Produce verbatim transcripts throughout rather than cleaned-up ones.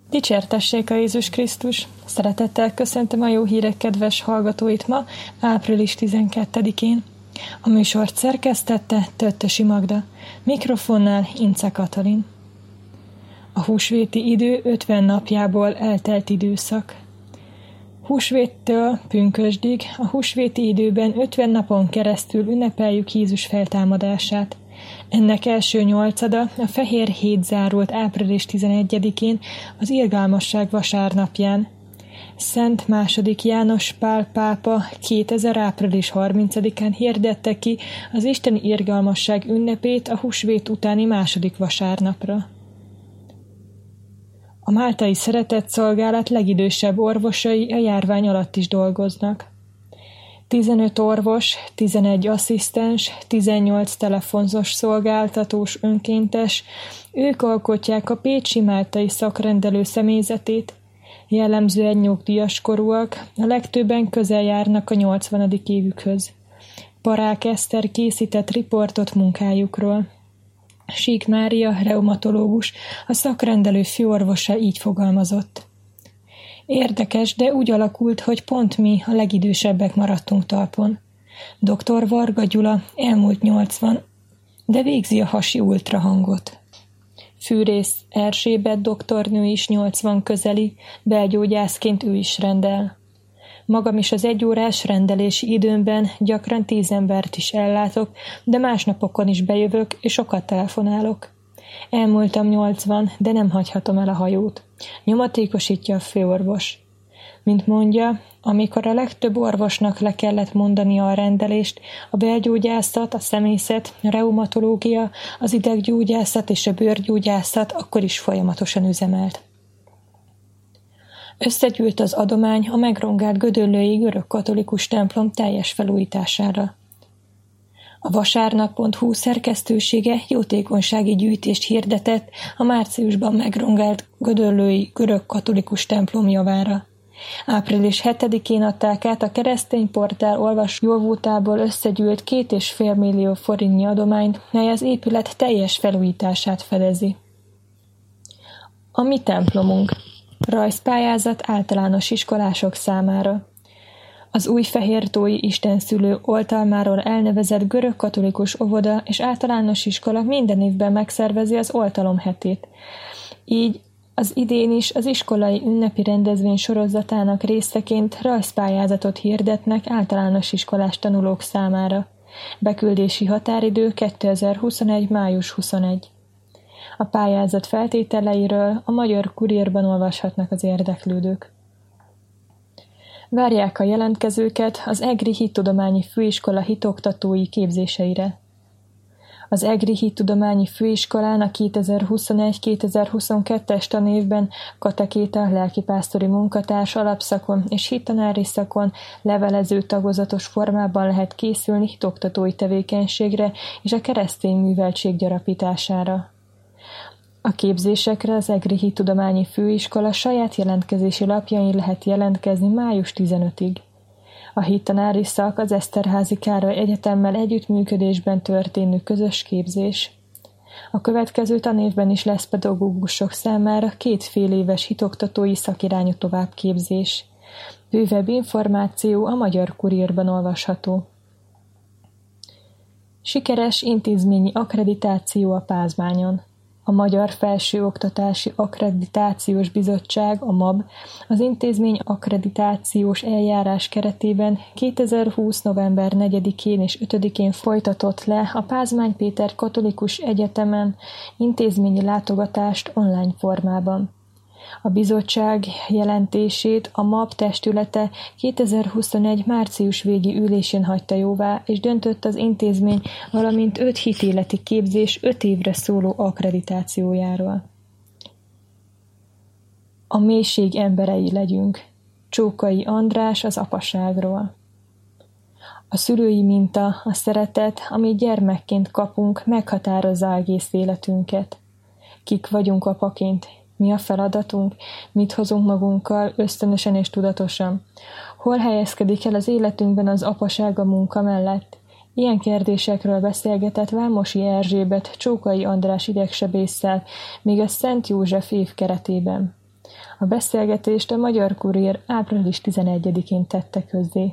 Dicsértessék a Jézus Krisztus! Szeretettel köszöntöm a jó hírek kedves hallgatóit ma, április tizenkettedikén. A műsort szerkesztette Töttösi Magda, mikrofonnál Ince Katalin. A húsvéti idő ötven napjából eltelt időszak. Húsvéttől pünkösdig, a húsvéti időben ötven napon keresztül ünnepeljük Jézus feltámadását. Ennek első nyolcada, a fehér hét zárult április tizenegyedikén, az irgalmasság vasárnapján. Szent második János Pál pápa kétezer április harmincadikán hirdette ki az isteni irgalmasság ünnepét a húsvét utáni második vasárnapra. A máltai szeretetszolgálat legidősebb orvosai a járvány alatt is dolgoznak. tizenöt orvos, tizenegy asszisztens, tizennyolc telefonzos szolgáltatós önkéntes, ők alkotják a pécsi máltai szakrendelő személyzetét. Jellemzően nyugdíjas korúak, a legtöbben közel járnak a nyolcvanadik évükhöz. Parák Eszter készített riportot munkájukról. Sík Mária, reumatológus, a szakrendelő főorvosa így fogalmazott. Érdekes, de úgy alakult, hogy pont mi a legidősebbek maradtunk talpon. doktor Varga Gyula elmúlt nyolcvan, de végzi a hasi ultrahangot. Fűrész Erzsébet doktornő is nyolcvan közeli, belgyógyászként ő is rendel. Magam is az egyórás rendelési időmben gyakran tíz embert is ellátok, de más napokon is bejövök, és sokat telefonálok. Elmúltam nyolcvan, de nem hagyhatom el a hajót. Nyomatékosítja a főorvos. Mint mondja, amikor a legtöbb orvosnak le kellett mondania a rendelést, a belgyógyászat, a szemészet, a reumatológia, az ideggyógyászat és a bőrgyógyászat akkor is folyamatosan üzemelt. Összegyűlt az adomány a megrongált gödöllői görögkatolikus templom teljes felújítására. A vasárnap pont hú szerkesztősége jótékonysági gyűjtést hirdetett a márciusban megrongált gödöllői görögkatolikus templom javára. április hetedikén adták át a keresztény portál olvasóvótából összegyűlt két és fél millió forintnyi adományt, mely az épület teljes felújítását fedezi. A mi templomunk. Rajzpályázat általános iskolások számára. Az Újfehértói istenszülő oltalmáról elnevezett görögkatolikus óvoda és általános iskola minden évben megszervezi az oltalom hetét. Így az idén is az iskolai ünnepi rendezvény sorozatának részeként rajzpályázatot hirdetnek általános iskolás tanulók számára. Beküldési határidő kétezer-huszonegy. május huszonegyedike. A pályázat feltételeiről a Magyar Kurírban olvashatnak az érdeklődők. Várják a jelentkezőket az Egri Hittudományi Főiskola hitoktatói képzéseire. Az Egri Hittudományi Főiskolán a kétezer-huszonegy-kétezer-huszonkettes tanévben katekéta, lelkipásztori munkatárs alapszakon és hittanári szakon levelező tagozatos formában lehet készülni hitoktatói tevékenységre és a keresztény műveltség gyarapítására. A képzésekre az Egri Hittudományi Főiskola saját jelentkezési lapjain lehet jelentkezni május tizenötödikéig. A hittanári szak az Eszterházy Károly Egyetemmel együttműködésben történő közös képzés. A következő tanévben is lesz pedagógusok számára két fél éves hitoktatói szakirányú továbbképzés. Bővebb információ a Magyar Kurírban olvasható. Sikeres intézményi akkreditáció a Pázmányon. A Magyar Felsőoktatási Akkreditációs Bizottság, a MAB, az intézmény akkreditációs eljárás keretében kétezer-húsz. november negyedikén és ötödikén folytatott le a Pázmány Péter Katolikus Egyetemen intézményi látogatást online formában. A bizottság jelentését a MAB testülete kétezer-huszonegy. március végi ülésén hagyta jóvá, és döntött az intézmény, valamint öt hitéleti képzés öt évre szóló akkreditációjáról. A mélység emberei legyünk. Csókai András az apaságról. A szülői minta, a szeretet, amit gyermekként kapunk, meghatározza egész életünket. Kik vagyunk apaként? Mi a feladatunk? Mit hozunk magunkkal ösztönösen és tudatosan? Hol helyezkedik el az életünkben az apaság a munka mellett? Ilyen kérdésekről beszélgetett Vámosi Erzsébet Csókai András idegsebésszel, még a Szent József év keretében. A beszélgetést a Magyar Kurír április tizenegyedikén tette közzé.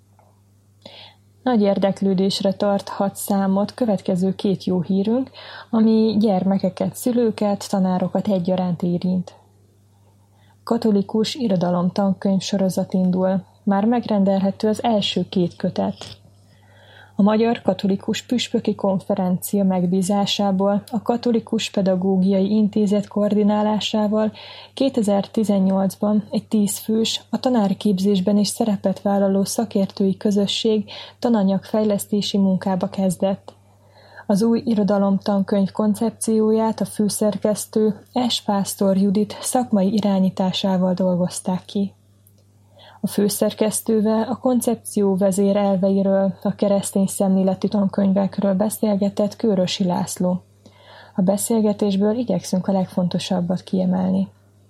Nagy érdeklődésre tart hat számot következő két jó hírünk, ami gyermekeket, szülőket, tanárokat egyaránt érint. Katolikus irodalomtankönyv sorozat indul. Már megrendelhető az első két kötet. A Magyar Katolikus Püspöki Konferencia megbízásából, a Katolikus Pedagógiai Intézet koordinálásával kétezer-tizennyolcban egy tízfős, a tanárképzésben is szerepet vállaló szakértői közösség tananyagfejlesztési munkába kezdett. Az új irodalomtankönyv koncepcióját a főszerkesztő S. Pásztor Judit szakmai irányításával dolgozták ki. A főszerkesztővel a koncepció vezér elveiről, a keresztény szemléletű tankönyvekről beszélgetett Kőrösi László. A beszélgetésből igyekszünk a legfontosabbat kiemelni.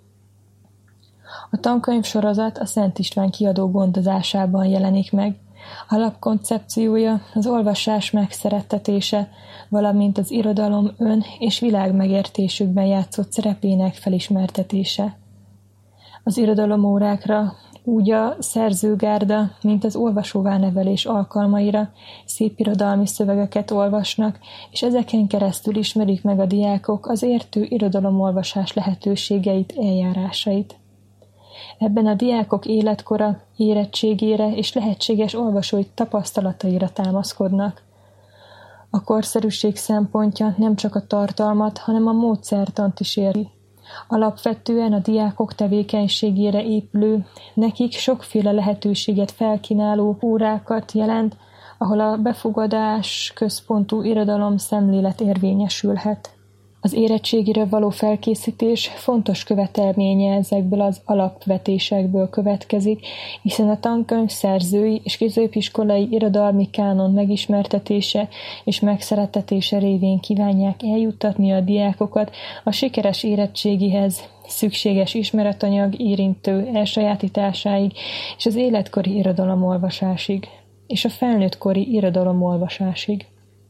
A tankönyvsorozat a Szent István kiadó gondozásában jelenik meg. Alapkoncepciója az olvasás megszerettetése, valamint az irodalom ön- és világmegértésükben játszott szerepének felismertetése. Az irodalomórákra úgy a szerzőgárda, mint az olvasóvá nevelés alkalmaira szépirodalmi szövegeket olvasnak, és ezeken keresztül ismerik meg a diákok az értő irodalomolvasás lehetőségeit, eljárásait. Ebben a diákok életkora, érettségére és lehetséges olvasói tapasztalataira támaszkodnak. A korszerűség szempontja nem csak a tartalmat, hanem a módszertant is éri. Alapvetően a diákok tevékenységére épülő, nekik sokféle lehetőséget felkínáló órákat jelent, ahol a befogadás központú irodalom szemlélet érvényesülhet. Az érettségire való felkészítés fontos követelménye ezekből az alapvetésekből következik, hiszen a tankönyv szerzői és középiskolai irodalmi kánon megismertetése és megszerettetése révén kívánják eljuttatni a diákokat a sikeres érettségihez, szükséges ismeretanyag érintő elsajátításáig és az életkori irodalomolvasásig, és a felnőttkori irodalomolvasásig.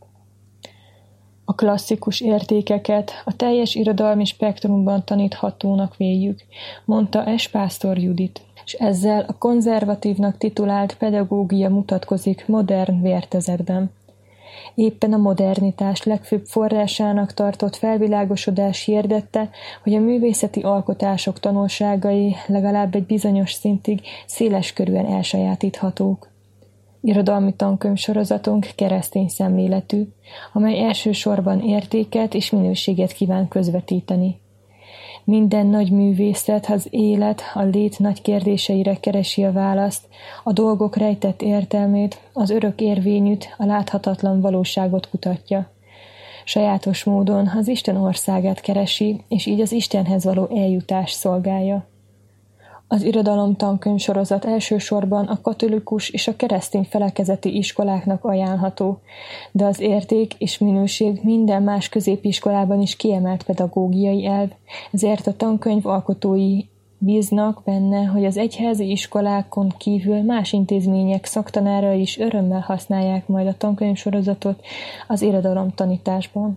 A klasszikus értékeket a teljes irodalmi spektrumban taníthatónak véljük, mondta S. Pásztor Judit, és ezzel a konzervatívnak titulált pedagógia mutatkozik modern vértezetben. Éppen a modernitás legfőbb forrásának tartott felvilágosodás hirdette, hogy a művészeti alkotások tanulságai legalább egy bizonyos szintig széleskörűen elsajátíthatók. Irodalmi tankönyvsorozatunk keresztény szemléletű, amely elsősorban értéket és minőséget kíván közvetíteni. Minden nagy művészet az élet, a lét nagy kérdéseire keresi a választ, a dolgok rejtett értelmét, az örök érvényűt, a láthatatlan valóságot kutatja. Sajátos módon az Isten országát keresi, és így az Istenhez való eljutás szolgálja. Az irodalomtankönyvsorozat elsősorban a katolikus és a keresztény felekezeti iskoláknak ajánlható, de az érték és minőség minden más középiskolában is kiemelt pedagógiai elv, ezért a tankönyv alkotói bíznak benne, hogy az egyházi iskolákon kívül más intézmények szaktanárai is örömmel használják majd a tankönyvsorozatot az irodalomtanításban.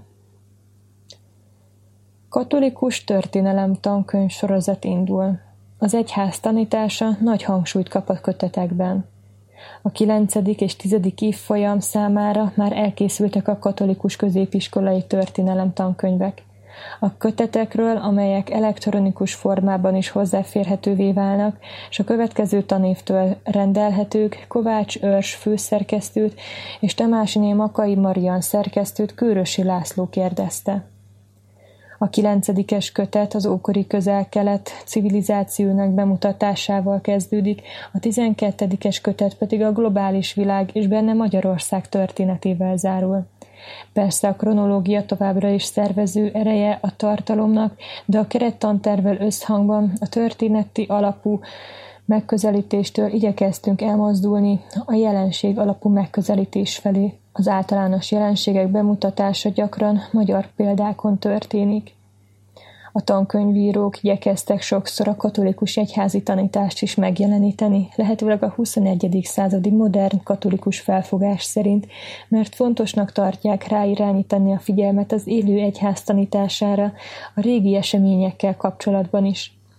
Katolikus történelem tankönyvsorozat indul. Az egyház tanítása nagy hangsúlyt kap a kötetekben. A kilencedik és tizedik évfolyam számára már elkészültek a katolikus középiskolai történelem tankönyvek. A kötetekről, amelyek elektronikus formában is hozzáférhetővé válnak, és a következő tanévtől rendelhetők, Kovács Örs főszerkesztőt és Tamásiné Makai Marian szerkesztőt Kőrösi László kérdezte. A kilencedikes kötet az ókori közel-kelet civilizációnak bemutatásával kezdődik, a tizenkettedikes kötet pedig a globális világ és benne Magyarország történetével zárul. Persze a kronológia továbbra is szervező ereje a tartalomnak, de a kerettantervvel összhangban a történeti alapú megközelítéstől igyekeztünk elmozdulni a jelenség alapú megközelítés felé. Az általános jelenségek bemutatása gyakran magyar példákon történik. A tankönyvírók igyekeztek sokszor a katolikus egyházi tanítást is megjeleníteni, lehetőleg a huszonegyedik századi modern katolikus felfogás szerint, mert fontosnak tartják ráirányítani a figyelmet az élő egyház tanítására, a régi eseményekkel kapcsolatban is.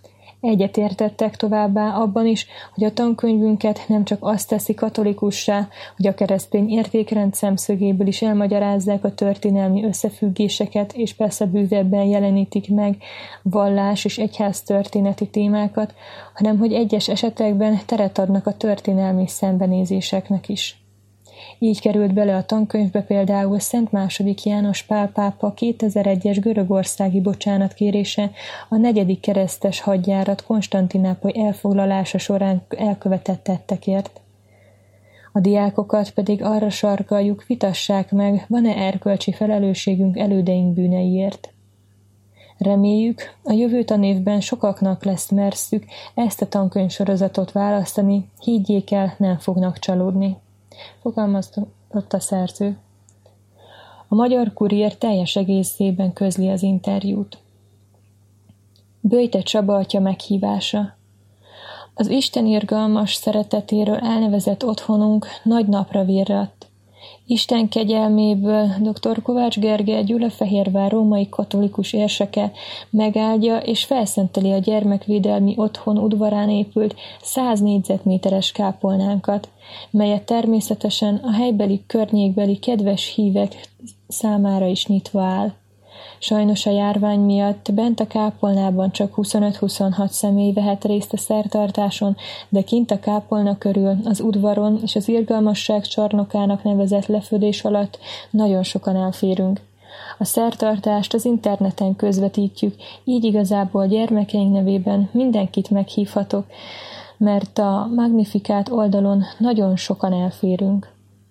Egyetértettek továbbá abban is, hogy a tankönyvünket nem csak azt teszi katolikussá, hogy a keresztény értékrend szemszögéből is elmagyarázzák a történelmi összefüggéseket, és persze bővebben jelenítik meg vallás és egyház történeti témákat, hanem hogy egyes esetekben teret adnak a történelmi szembenézéseknek is. Így került bele a tankönyvbe például Szent második János Pál pápa kétezer-egyes görögországi bocsánatkérése a negyedik keresztes hadjárat Konstantinápoly elfoglalása során elkövetett tettekért. A diákokat pedig arra sarkaljuk, vitassák meg, van-e erkölcsi felelősségünk elődeink bűneiért. Reméljük, a jövő tanévben sokaknak lesz merszük ezt a tankönyvsorozatot választani, higgyék el, nem fognak csalódni. Fogalmazott a szerző. A Magyar Kuriér teljes egészében közli az interjút. Böjte Csaba atya meghívása. Az Isten irgalmas szeretetéről elnevezett otthonunk nagy napra virradt. Isten kegyelméből dr. Kovács Gergely Gyulafehérvár római katolikus érseke megáldja és felszenteli a gyermekvédelmi otthon udvarán épült száz négyzetméteres kápolnánkat, melyet természetesen a helybeli környékbeli kedves hívek számára is nyitva áll. Sajnos a járvány miatt bent a kápolnában csak huszonöt-huszonhat személy vehet részt a szertartáson, de kint a kápolna körül, az udvaron és az irgalmasság csarnokának nevezett lefödés alatt nagyon sokan elférünk. A szertartást az interneten közvetítjük, így igazából gyermekeink nevében mindenkit meghívhatok, mert a Magnificat oldalon nagyon sokan elférünk.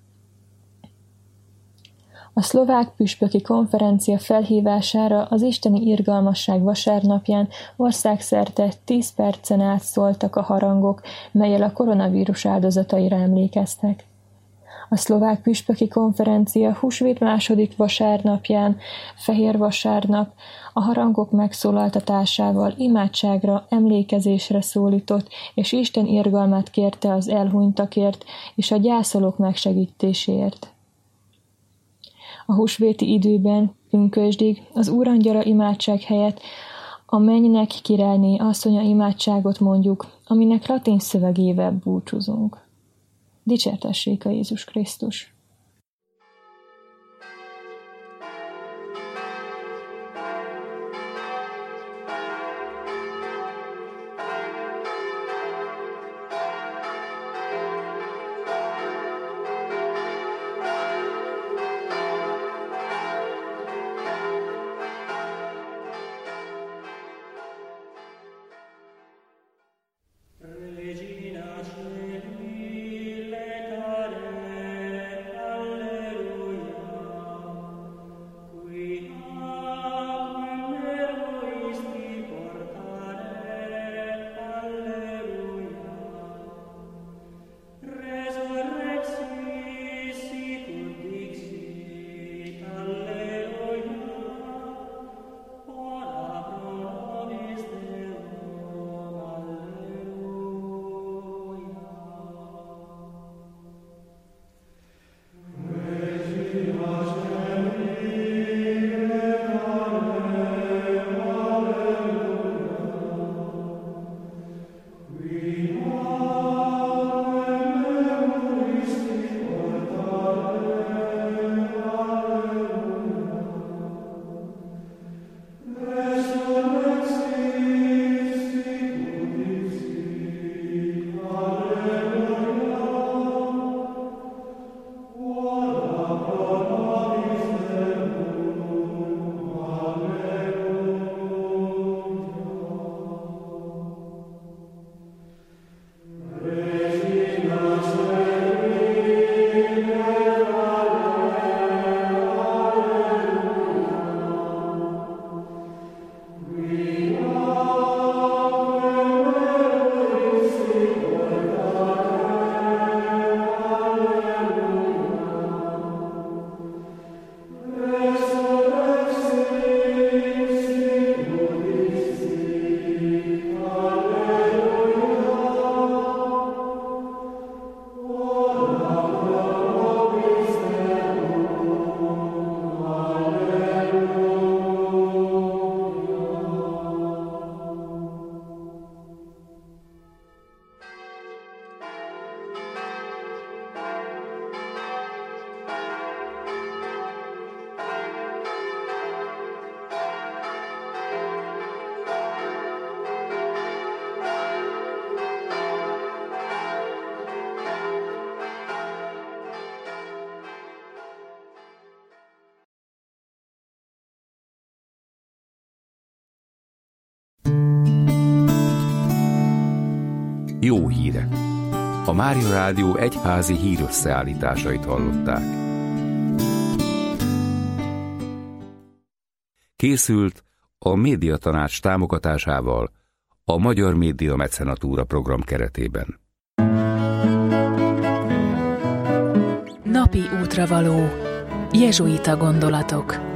A szlovák püspöki konferencia felhívására az isteni irgalmasság vasárnapján országszerte tíz percen át szóltak a harangok, melyel a koronavírus áldozataira emlékeztek. A szlovák püspöki konferencia húsvét második vasárnapján, Fehér vasárnap, a harangok megszólaltatásával imádságra, emlékezésre szólított, és Isten irgalmát kérte az elhunytakért és a gyászolók megsegítéséért. A húsvéti időben, pünkösdig, az Úrangyala imádság helyett a mennynek királyné asszonya imádságot mondjuk, aminek latin szövegével búcsúzunk. Dicsértessék a Jézus Krisztus! Regina Celi, lecare, Jó hírek. A Mária Rádió egyházi hírösszeállításait hallották. Készült a Médiatanács támogatásával a Magyar Média Mecenatúra program keretében. Napi útravaló. Jezsuita gondolatok.